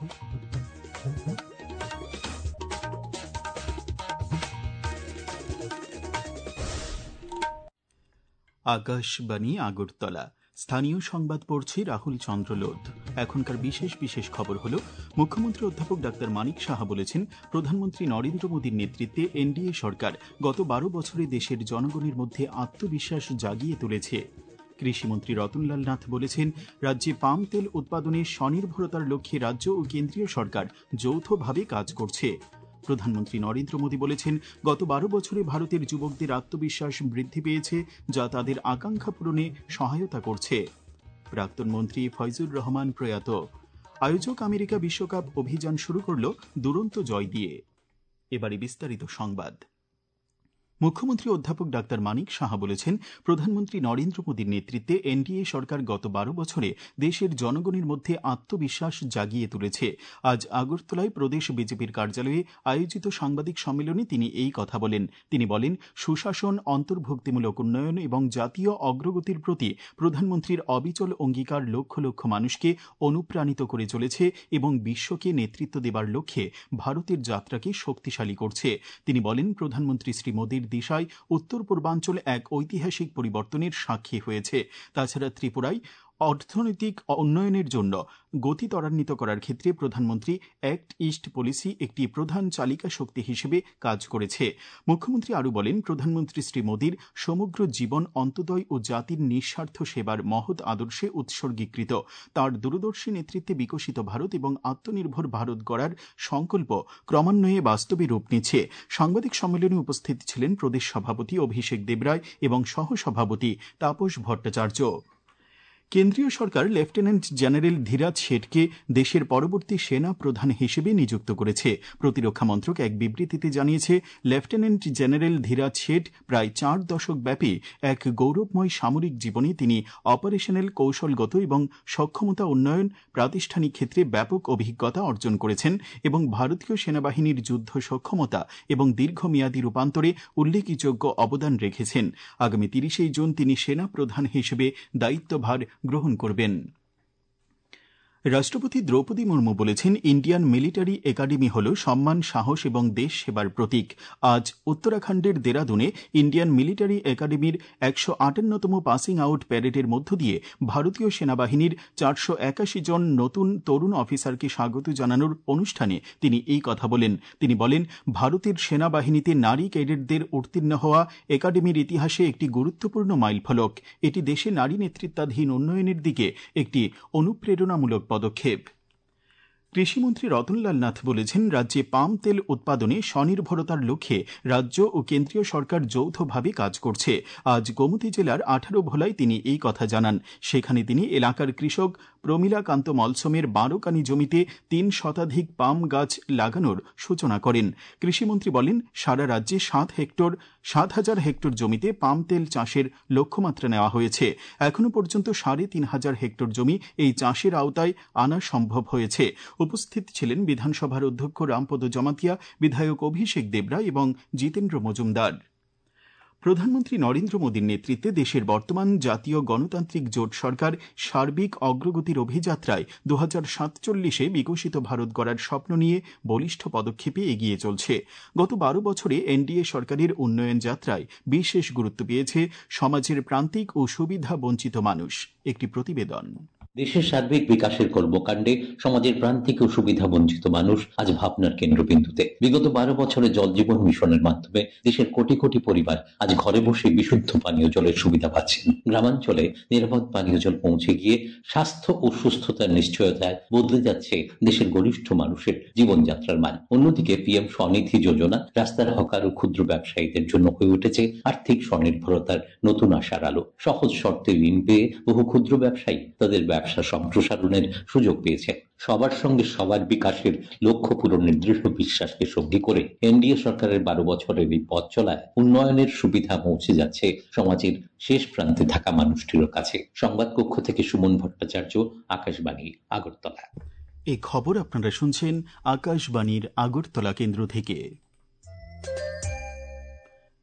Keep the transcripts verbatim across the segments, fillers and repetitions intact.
আকাশবাণী আগরতলা। স্থানীয় সংবাদ পড়ছি রাহুল চন্দ্র লোধ। এখনকার বিশেষ বিশেষ খবর হলো, মুখ্যমন্ত্রী অধ্যাপক ডাক্তার মানিক সাহা বলেছেন, প্রধানমন্ত্রী নরেন্দ্র মোদীর নেতৃত্বে এনডিএ সরকার গত বারো বছরে দেশের জনগণের মধ্যে আত্মবিশ্বাস জাগিয়ে তুলেছে। কৃষিমন্ত্রী রতনলাল নাথ বলেছেন, রাজ্যে পাম তেল উৎপাদনে স্বনির্ভরতার লক্ষ্যে রাজ্য ও কেন্দ্রীয় সরকার যৌথভাবে কাজ করছে। প্রধানমন্ত্রী নরেন্দ্র মোদী বলেছেন, গত বারো বছরে ভারতের যুবকদের আত্মবিশ্বাস বৃদ্ধি পেয়েছে, যা তাদের আকাঙ্ক্ষা পূরণে সহায়তা করছে। প্রাক্তন মন্ত্রী ফয়জুর রহমান প্রয়াত। আয়োজক আমেরিকা বিশ্বকাপ অভিযান শুরু করল দুরন্ত জয় দিয়ে। এবারে বিস্তারিত সংবাদ। মুখ্যমন্ত্রী অধ্যাপক ডাক্তার মানিক সাহা বলেছেন, প্রধানমন্ত্রী নরেন্দ্র মোদীর নেতৃত্বে এনডিএ সরকার গত বারো বছরে দেশের জনগণের মধ্যে আত্মবিশ্বাস জাগিয়ে তুলেছে। আজ আগরতলায় প্রদেশ বিজেপির কার্যালয়ে আয়োজিত সাংবাদিক সম্মেলনে তিনি এই কথা বলেন। তিনি বলেন, সুশাসন, অন্তর্ভুক্তিমূলক উন্নয়ন এবং জাতীয় অগ্রগতির প্রতি প্রধানমন্ত্রীর অবিচল অঙ্গীকার লক্ষ লক্ষ মানুষকে অনুপ্রাণিত করে চলেছে এবং বিশ্বকে নেতৃত্ব দেবার লক্ষ্যে ভারতের যাত্রাকে শক্তিশালী করছে। তিনি বলেন, প্রধানমন্ত্রী শ্রী মোদীর দিশায় উত্তর পূর্বাঞ্চল এক ঐতিহাসিক পরিবর্তনের সাক্ষী হয়েছে। তাছাড়া ত্রিপুরায় অর্থনৈতিক উন্নয়নের জন্য গতি ত্বরান্বিত করার ক্ষেত্রে প্রধানমন্ত্রী অ্যাক্ট ইস্ট পলিসি একটি প্রধান চালিকা শক্তি হিসেবে কাজ করেছে। মুখ্যমন্ত্রী আরও বলেন, প্রধানমন্ত্রী শ্রী মোদীর সমগ্র জীবন অন্তোদয় ও জাতির নিঃস্বার্থ সেবার মহৎ আদর্শে উৎসর্গীকৃত। তাঁর দূরদর্শী নেতৃত্বে বিকশিত ভারত এবং আত্মনির্ভর ভারত গড়ার সংকল্প ক্রমান্বয়ে বাস্তবে রূপ নিচ্ছে। সাংবাদিক সম্মেলনে উপস্থিত ছিলেন প্রদেশ সভাপতি অভিষেক দেবরায় এবং সহসভাপতি তাপস ভট্টাচার্য। কেন্দ্রীয় সরকার লেফটেন্যান্ট জেনারেল ধীরাজ শেঠকে দেশের পরবর্তী সেনা প্রধান হিসেবে নিযুক্ত করেছে। প্রতিরক্ষা মন্ত্রক এক বিবৃতিতে জানিয়েছে, লেফটেন্যান্ট জেনারেল ধীরাজ শেঠ প্রায় চার দশক ব্যাপী এক গৌরবময় সামরিক জীবনে তিনি অপারেশনাল কৌশলগত এবং সক্ষমতা উন্নয়ন, প্রাতিষ্ঠানিক ক্ষেত্রে ব্যাপক অভিজ্ঞতা অর্জন করেছেন এবং ভারতীয় সেনাবাহিনীর যুদ্ধ সক্ষমতা এবং দীর্ঘমেয়াদী রূপান্তরে উল্লেখযোগ্য অবদান রেখেছেন। আগামী তিরিশে জুন তিনি সেনা প্রধান হিসেবে দায়িত্বভার গ্রহণ করবেন। রাষ্ট্রপতি দ্রৌপদী মুর্মু বলেছেন, ইন্ডিয়ান মিলিটারি একাডেমি হল সম্মান, সাহস এবং দেশ সেবার প্রতীক। আজ উত্তরাখণ্ডের দেরাদুনে ইন্ডিয়ান মিলিটারি একাডেমির একশো আটান্নতম পাসিং আউট প্যারেডের মধ্য দিয়ে ভারতীয় সেনাবাহিনীর চারশো একাশি জন নতুন তরুণ অফিসারকে স্বাগত জানানোর অনুষ্ঠানে তিনি এই কথা বলেন। তিনি বলেন, ভারতের সেনাবাহিনীতে নারী ক্যাডেটদের উত্তীর্ণ হওয়া একাডেমির ইতিহাসে একটি গুরুত্বপূর্ণ মাইলফলক। এটি দেশে নারী নেতৃত্বাধীন উন্নয়নের দিকে একটি অনুপ্রেরণামূলক পদক্ষেপ। কৃষিমন্ত্রী রতনলাল নাথ বলেছেন, রাজ্যে পাম তেল উৎপাদনে স্বনির্ভরতার লক্ষ্যে রাজ্য ও কেন্দ্রীয় সরকার যৌথভাবে কাজ করছে। আজ গোমতী জেলার আঠারো ভোলায় তিনি এই কথা জানান। সেখানে তিনি এলাকার কৃষক প্রমীলাকান্ত মলসমের বারোকানি জমিতে তিন শতাধিক পাম গাছ লাগানোর সূচনা করেন। কৃষিমন্ত্রী বলেন, সারা রাজ্যে সাত হেক্টর সাত হাজার হেক্টর জমিতে পাম তেল চাষের লক্ষ্যমাত্রা নেওয়া হয়েছে। এখনো পর্যন্ত সাড়ে তিন হাজার হেক্টর জমি এই চাষের আওতায় আনা সম্ভব হয়েছে। উপস্থিত ছিলেন বিধানসভার অধ্যক্ষ রামপদ জমাতিয়া, বিধায়ক অভিষেক দেবরায় এবং জিতেন্দ্র মজুমদার। প্রধানমন্ত্রী নরেন্দ্র মোদীর নেতৃত্বে দেশের বর্তমান জাতীয় গণতান্ত্রিক জোট সরকার সার্বিক অগ্রগতির অভিযাত্রায় দু হাজার সাতচল্লিশে বিকশিত ভারত গড়ার স্বপ্ন নিয়ে বলিষ্ঠ পদক্ষেপে এগিয়ে চলছে। গত বারো বছরে এনডিএ সরকারের উন্নয়ন যাত্রায় বিশেষ গুরুত্ব পেয়েছে সমাজের প্রান্তিক ও সুবিধা বঞ্চিত মানুষ। একটি প্রতিবেদন। দেশের সার্বিক বিকাশের কর্মকাণ্ডে সমাজের প্রান্তিক ও সুবিধা বঞ্চিত মানুষ আজ ভাবনার কেন্দ্রবিন্দুতে। বিগত বারো বছরে জল জীবন মিশনের মাধ্যমে দেশের কোটি কোটি পরিবার আজ ঘরে বসে বিশুদ্ধ পানীয় জলের সুবিধা পাচ্ছেন। গ্রামাঞ্চলে নিরাপদ পানীয় জল পৌঁছে গিয়ে স্বাস্থ্য ও সুস্থতার নিশ্চয়তায় বদলে যাচ্ছে দেশের গরিষ্ঠ মানুষের জীবনযাত্রার মান। অন্যদিকে পিএম স্বনিধি যোজনা রাস্তার হকার ও ক্ষুদ্র ব্যবসায়ীদের জন্য হয়ে উঠেছে আর্থিক স্বনির্ভরতার নতুন আশার আলো। সহজ শর্তে ঋণ পেয়ে বহু ক্ষুদ্র ব্যবসায়ী তাদের ব্যবসা সম্প্রসারণের সুযোগ পেয়েছে। সবার সঙ্গে সবার বিকাশের লক্ষ্য পূরণের দৃঢ় বিশ্বাসকে সঙ্গী করে এনডিএ সরকারের বারো বছরের এই পথ চলায় উন্নয়নের সুবিধা পৌঁছে যাচ্ছে সমাজের শেষ প্রান্তে থাকা মানুষটির কাছে। সংবাদ কক্ষ থেকে সুমন ভট্টাচার্য, আকাশবাণী, আগরতলা। এই খবর আপনারা শুনছেন আকাশবাণীর আগরতলা কেন্দ্র থেকে।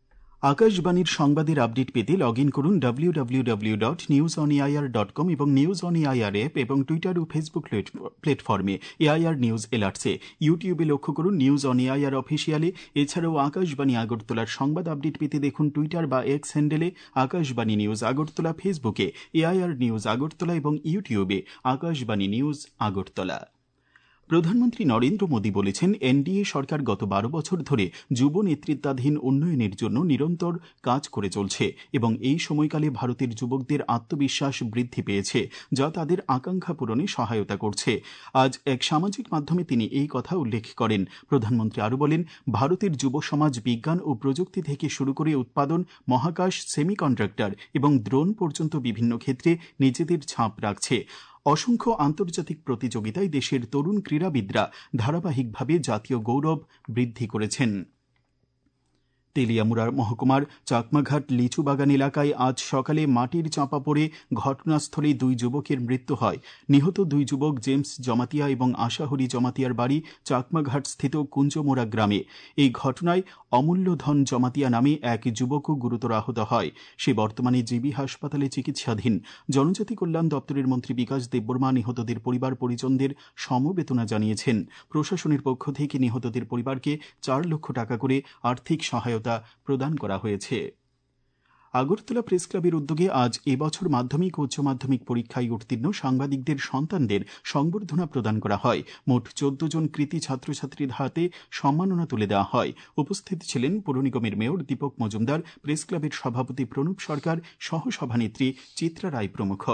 আকাশবাণীর সংবাদের আপডেট পেতে লগ ইন করুন W W W dot news on AIR dot com এবং নিউজ অন এআইআর অ্যাপ এবং টুইটার ও ফেসবুক প্ল্যাটফর্মে এআইআর নিউজ এলার্টসে। ইউটিউবে লক্ষ্য করুন নিউজ অন এআইআর অফিসিয়ালে। এছাড়াও আকাশবাণী আগরতলার সংবাদ আপডেট পেতে দেখুন টুইটার বা এক্স হ্যান্ডেলে আকাশবাণী নিউজ আগরতলা, ফেসবুকে এআইআর নিউজ আগরতলা এবং ইউটিউবে আকাশবাণী নিউজ আগরতলা। প্রধানমন্ত্রী নরেন্দ্র মোদী বলেছেন, এনডিএ সরকার গত বারো বছর ধরে যুব নেতৃত্বাধীন উন্নয়নের জন্য নিরন্তর কাজ করে চলছে এবং এই সময়কালে ভারতের যুবকদের আত্মবিশ্বাস বৃদ্ধি পেয়েছে, যা তাদের আকাঙ্ক্ষা পূরণে সহায়তা করছে। আজ এক সামাজিক মাধ্যমে তিনি এই কথা উল্লেখ করেন। প্রধানমন্ত্রী আরও বলেন, ভারতের যুব সমাজ বিজ্ঞান ও প্রযুক্তি থেকে শুরু করে উৎপাদন, মহাকাশ, সেমিকন্ডাক্টর এবং ড্রোন পর্যন্ত বিভিন্ন ক্ষেত্রে নিজেদের ছাপ রাখছে। অসংখ্য আন্তর্জাতিক প্রতিযোগিতায় দেশের তরুণ ক্রীড়াবিদরা ধারাবাহিকভাবে জাতীয় গৌরব বৃদ্ধি করেছেন। তেলিয়ামুড়া মহকুমার চাকমাঘাট লিচু বাগান এলাকায় আজ সকালে মাটির চাপা পড়ে ঘটনাস্থলে দুই যুবকের মৃত্যু হয়। নিহত দুই যুবক জেমস জমাতিয়া এবং আশাহরি জমাতিয়ার বাড়ি চাকমাঘাট স্থিত কুঞ্জমোড়া গ্রামে। এই ঘটনায় অমূল্যধন জমাতিয়া নামে এক যুবকও গুরুতর আহত হয়। সে বর্তমানে জিবি হাসপাতালে চিকিৎসাধীন। জনজাতি কল্যাণ দপ্তরের মন্ত্রী বিকাশ দেববর্মা নিহতদের পরিবার পরিজনদের সমবেদনা জানিয়েছেন। প্রশাসনের পক্ষ থেকে নিহতদের পরিবারকে চার লক্ষ টাকা করে আর্থিক সহায়তা প্রদান করা হয়েছে। আগরতলা প্রেস ক্লাবের উদ্যোগে আজ এবছর মাধ্যমিক ও উচ্চ মাধ্যমিক পরীক্ষায় উত্তীর্ণ সাংবাদিকদের সন্তানদের সংবর্ধনা প্রদান করা হয়। মোট চোদ্দ জন কৃতী ছাত্রছাত্রীর হাতে সম্মাননা তুলে দেওয়া হয়। উপস্থিত ছিলেন পৌর নিগমের মেয়র দীপক মজুমদার, প্রেস ক্লাবের সভাপতি প্রণব সরকার, সহ সভানেত্রী চিত্রা রায় প্রমুখ।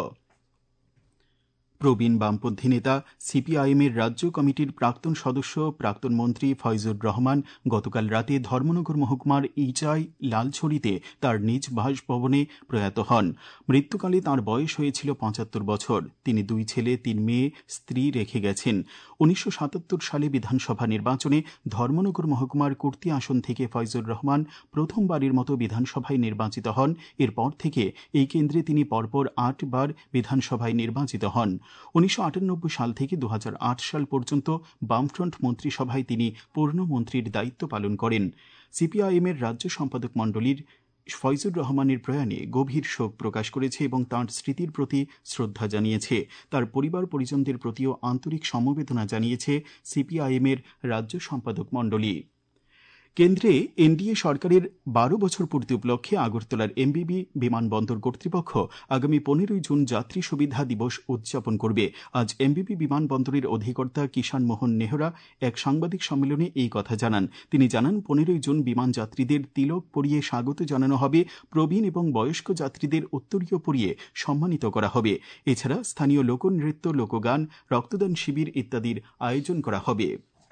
প্রবীণ বামপন্থী নেতা সিপিআইএমের রাজ্য কমিটির প্রাক্তন সদস্য, প্রাক্তন মন্ত্রী ফয়জুর রহমান গতকাল রাতে ধর্মনগর মহকুমার ইচাই লালছড়িতে তার নিজ বাসভবনে প্রয়াত হন। মৃত্যুকালে তাঁর বয়স হয়েছিল পঁচাত্তর বছর। তিনি দুই ছেলে, তিন মেয়ে, স্ত্রী রেখে গেছেন। উনিশশো সাতাত্তর সালে বিধানসভা নির্বাচনে ধর্মনগর মহকুমার কুর্তি আসন থেকে ফয়জুর রহমান প্রথমবারের মতো বিধানসভায় নির্বাচিত হন। এরপর থেকে এই কেন্দ্রে তিনি পরপর আটবার বিধানসভায় নির্বাচিত হন। উনিশশো আটানব্বই সাল থেকে দু হাজার আট সাল পর্যন্ত বামফ্রন্ট মন্ত্রিসভায় তিনি পূর্ণমন্ত্রীর দায়িত্ব পালন করেন। সিপিআইএমের রাজ্য সম্পাদক মণ্ডলীর ফয়জুর রহমানের প্রয়াণে গভীর শোক প্রকাশ করেছে এবং তাঁর স্মৃতির প্রতি শ্রদ্ধা জানিয়েছে। তার পরিবার পরিজনদের প্রতিও আন্তরিক সমবেদনা জানিয়েছে সিপিআইএমের রাজ্য সম্পাদক মণ্ডলী। কেন্দ্রে এনডিএ সরকারের বারো বছর পূর্তি উপলক্ষে আগরতলার এমবিবি বিমানবন্দর কর্তৃপক্ষ আগামী পনেরোই জুন যাত্রী সুবিধা দিবস উদযাপন করবে। আজ এমবিবি বিমানবন্দরের অধিকর্তা কিষাণ মোহন নেহরা এক সাংবাদিক সম্মেলনে এই কথা জানান। তিনি জানান, পনেরোই জুন বিমান যাত্রীদের তিলক পরিয়ে স্বাগত জানানো হবে। প্রবীণ এবং বয়স্ক যাত্রীদের উত্তরীয় পরিয়ে সম্মানিত করা হবে। এছাড়া স্থানীয় লোকনৃত্য, লোকগান, রক্তদান শিবির ইত্যাদির আয়োজন করা হবে।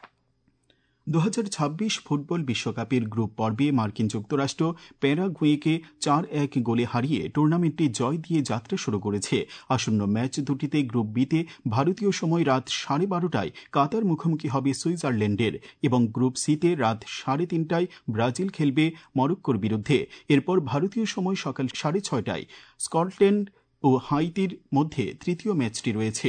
দু হাজার ছাব্বিশ ফুটবল বিশ্বকাপের গ্রুপ পর্বে মার্কিন যুক্তরাষ্ট্র প্যারাগুয়েকে চার এক গোলে হারিয়ে টুর্নামেন্টে জয় দিয়ে যাত্রা শুরু করেছে। আসন্ন ম্যাচ দুটিতে গ্রুপ বিতে ভারতীয় সময় রাত সাড়ে বারোটায় কাতার মুখোমুখি হবে সুইজারল্যান্ডের এবং গ্রুপ সিতে রাত সাড়ে তিনটায় ব্রাজিল খেলবে মরক্কোর বিরুদ্ধে। এরপর ভারতীয় সময় সকাল সাড়ে ছয়টায় স্কটল্যান্ড ও হাইতির মধ্যে তৃতীয় ম্যাচটি রয়েছে।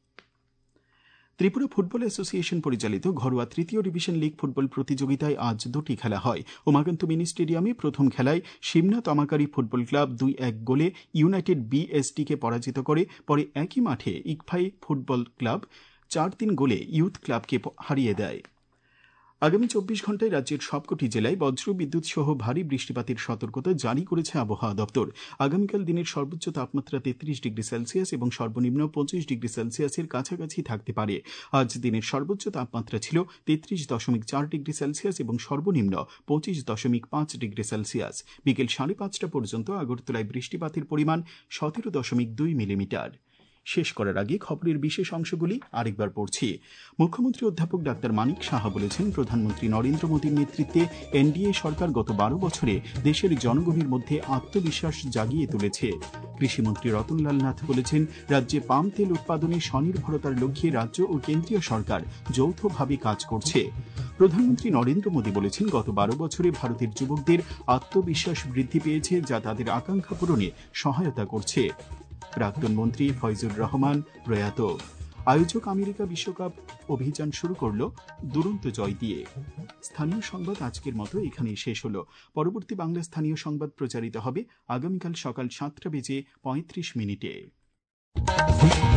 ত্রিপুরা ফুটবল অ্যাসোসিয়েশন পরিচালিত ঘরোয়া তৃতীয় ডিভিশন লিগ ফুটবল প্রতিযোগিতায় আজ দুটি খেলা হয়। উমাকান্ত মিনি স্টেডিয়ামে প্রথম খেলায় সিমনা তমাকারি ফুটবল ক্লাব দুই এক গোলে ইউনাইটেড বিএসটিকে পরাজিত করে। পরে একই মাঠে ইকফাই ফুটবল ক্লাব চার তিন গোলে ইউথ ক্লাবকে হারিয়ে দেয়। আগামী চব্বিশ ঘন্টায় রাজ্যের সবকটি জেলায় বজ্র বিদ্যুৎ সহ ভারী বৃষ্টিপাতের সতর্কতা জারি করেছে আবহাওয়া দপ্তর। আগামীকাল দিনের সর্বোচ্চ তাপমাত্রা তেত্রিশ ডিগ্রি সেলসিয়াস এবং সর্বনিম্ন পঁচিশ ডিগ্রি সেলসিয়াসের কাছাকাছি থাকতে পারে। আজ দিনের সর্বোচ্চ তাপমাত্রা ছিল তেত্রিশ দশমিক চার ডিগ্রি সেলসিয়াস এবং সর্বনিম্ন পঁচিশ দশমিক পাঁচ ডিগ্রি সেলসিয়াস। বিকেল সাড়ে পাঁচটা পর্যন্ত আগরতলায় বৃষ্টিপাতের পরিমাণ সতেরো দশমিক দুই মিলিমিটার। শেষ করার আগে খবরের বিশেষ অংশগুলি আরেকবার পড়ছি। মুখ্যমন্ত্রী অধ্যাপক ডাক্তার মানিক সাহা বলেছেন, প্রধানমন্ত্রী নরেন্দ্র মোদীর নেতৃত্বে এনডিএ সরকার গত বারো বছরে দেশের জনগণের মধ্যে আত্মবিশ্বাস জাগিয়ে তুলেছে। কৃষিমন্ত্রী রতনলাল নাথ বলেছেন, রাজ্যে পাম তেল উৎপাদনে স্বনির্ভরতার লক্ষ্যে রাজ্য ও কেন্দ্রীয় সরকার যৌথভাবে কাজ করছে। প্রধানমন্ত্রী নরেন্দ্র মোদী বলেছেন, গত বারো বছরে ভারতের যুবকদের আত্মবিশ্বাস বৃদ্ধি পেয়েছে, যা তাদের আকাঙ্ক্ষা পূরণে সহায়তা করছে। প্রাক্তন মন্ত্রী ফয়জুর রহমান প্রয়াত। আয়োজক আমেরিকা বিশ্বকাপ অভিযান শুরু করল দুরন্ত জয় দিয়ে। স্থানীয় সংবাদ আজকের মতো এখানেই শেষ হলো। পরবর্তী বাংলা স্থানীয় সংবাদ প্রচারিত হবে আগামীকাল সকাল সাতটা বেজে পঁয়ত্রিশ মিনিটে।